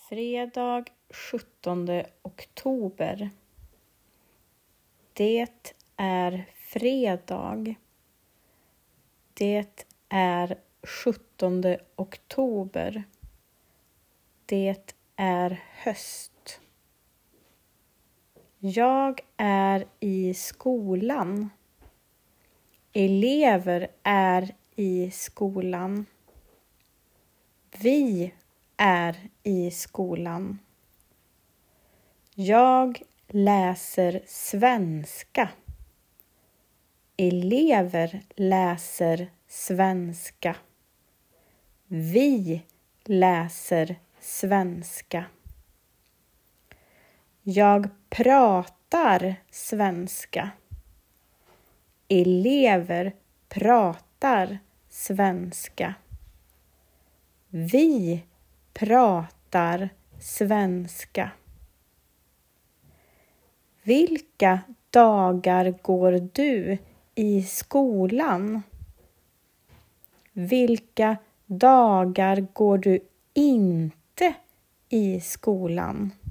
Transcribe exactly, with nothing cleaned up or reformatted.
Fredag sjuttonde oktober. Det är fredag. Det är sjuttonde oktober. Det är höst. Jag är i skolan. Elever är i skolan. Vi är i skolan. Jag läser svenska. Elever läser svenska. Vi läser svenska. Jag pratar svenska. Elever pratar svenska. Vi pratar svenska. Vilka dagar går du i skolan? Vilka dagar går du inte i skolan?